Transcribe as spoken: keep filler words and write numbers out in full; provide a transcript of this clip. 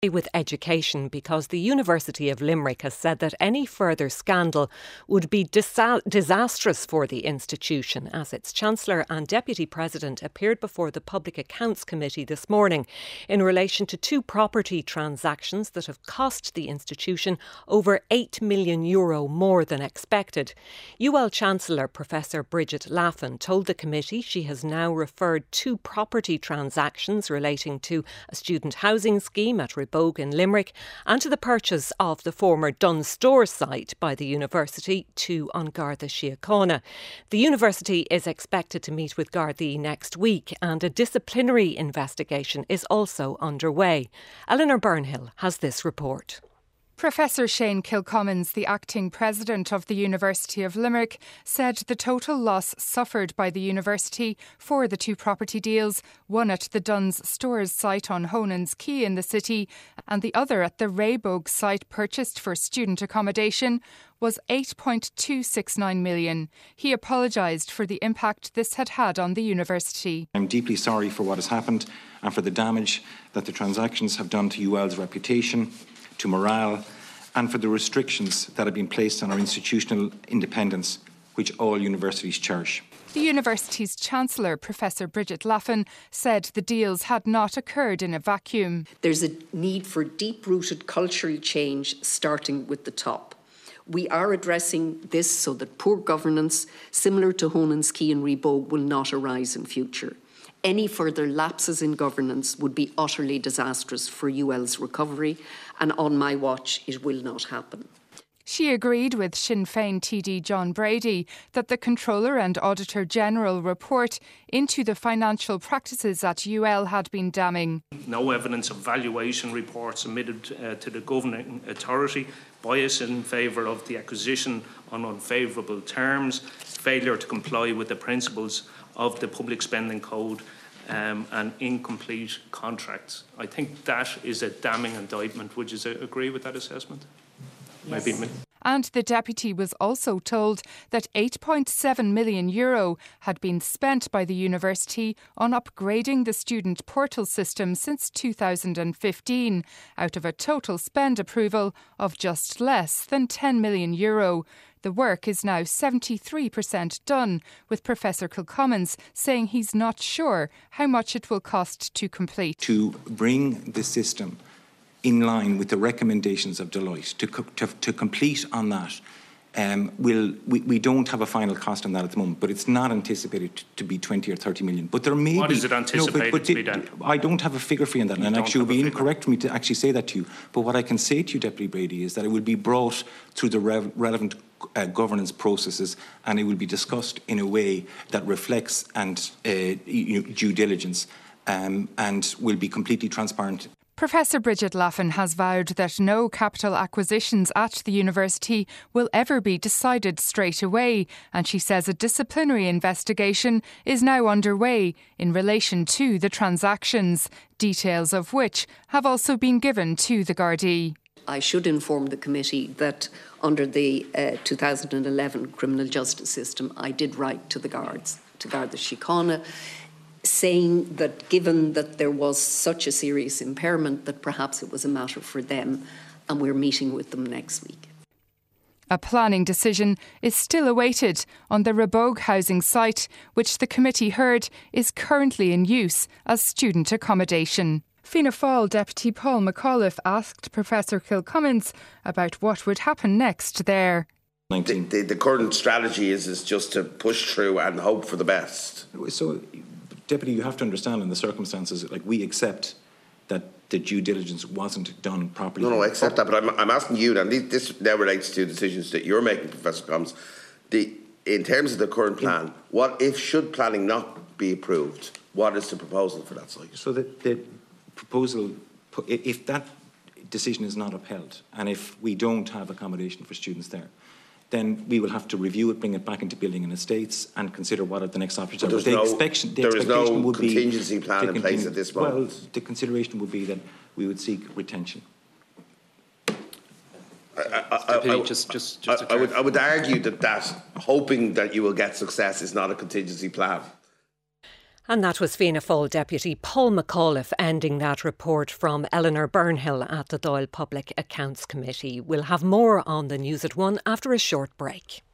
with education, because the University of Limerick has said that any further scandal would be disa- disastrous for the institution, as its Chancellor and Deputy President appeared before the Public Accounts Committee this morning in relation to two property transactions that have cost the institution over eight million euro more than expected. U L Chancellor Professor Bridget Laffan told the committee she has now referred two property transactions relating to a student housing scheme at Bogue in Limerick and to the purchase of the former Dunnes Stores site by the university to An Garda Síochána. The university is expected to meet with Gardaí next week, and a disciplinary investigation is also underway. Eleanor Burnhill has this report. Professor Shane Kilcommons, the acting president of the University of Limerick, said the total loss suffered by the university for the two property deals, one at the Dunnes Stores site on Honan's Quay in the city and the other at the Raybogue site purchased for student accommodation, was eight point two six nine million. He apologised for the impact this had had on the university. I'm deeply sorry for what has happened and for the damage that the transactions have done to U L's reputation, to morale, and for the restrictions that have been placed on our institutional independence, which all universities cherish. The university's Chancellor, Professor Bridget Laffan, said the deals had not occurred in a vacuum. There's a need for deep-rooted cultural change, starting with the top. We are addressing this so that poor governance, similar to Honan's Quay and Raybogue, will not arise in future. Any further lapses in governance would be utterly disastrous for U L's recovery, and on my watch it will not happen. She agreed with Sinn Féin T D John Brady that the Controller and Auditor General report into the financial practices at U L had been damning. No evidence of valuation reports submitted uh, to the governing authority, bias in favour of the acquisition on unfavourable terms, failure to comply with the principles of the Public Spending Code, um, and incomplete contracts. I think that is a damning indictment. Would you agree with that assessment? Yes. Maybe. And the deputy was also told that eight point seven million euro had been spent by the university on upgrading the student portal system since two thousand fifteen, out of a total spend approval of just less than ten million euro. The work is now seventy-three percent done, with Professor Kilcommons saying he's not sure how much it will cost to complete. To bring the system in line with the recommendations of Deloitte, to, co- to, to complete on that, um, we'll, we, we don't have a final cost on that at the moment, but it's not anticipated to, to be twenty or thirty million. But there may what be... What is it anticipated no, but, but to be done? I don't have a figure for you on that, you and actually it would be incorrect figure. for me to actually say that to you. But what I can say to you, Deputy Brady, is that it will be brought through the re- relevant Uh, governance processes, and it will be discussed in a way that reflects and uh, you know, due diligence, um, and will be completely transparent. Professor Bridget Laffan has vowed that no capital acquisitions at the university will ever be decided straight away, and she says a disciplinary investigation is now underway in relation to the transactions, details of which have also been given to the Gardaí. I should inform the committee that under the uh, two thousand eleven criminal justice system, I did write to the guards, to Garda Síochána, saying that given that there was such a serious impairment, that perhaps it was a matter for them, and we're meeting with them next week. A planning decision is still awaited on the Raybogue housing site, which the committee heard is currently in use as student accommodation. Fianna Fáil Deputy Paul McAuliffe asked Professor Kilcommons about what would happen next there. The, the, the current strategy is, is just to push through and hope for the best. So, Deputy, you have to understand in the circumstances, like, we accept that the due diligence wasn't done properly. No, no, I accept that, but I'm, I'm asking you, and this now relates to decisions that you're making, Professor Combs. The, in terms of the current plan, in, what if, should planning not be approved, what is the proposal for that site? So that the proposal, if that decision is not upheld, and if we don't have accommodation for students there, then we will have to review it, bring it back into building and estates, and consider what are the next options. But, but the no, expectation, the there expectation is no would contingency be plan in place at this moment. Well, the consideration would be that we would seek retention. I, I, I, I, just, just, just I, I, would, I would argue that, that hoping that you will get success is not a contingency plan. And that was Fianna Fáil Deputy Paul McAuliffe ending that report from Eleanor Burnhill at the Dáil Public Accounts Committee. We'll have more on the news at one after a short break.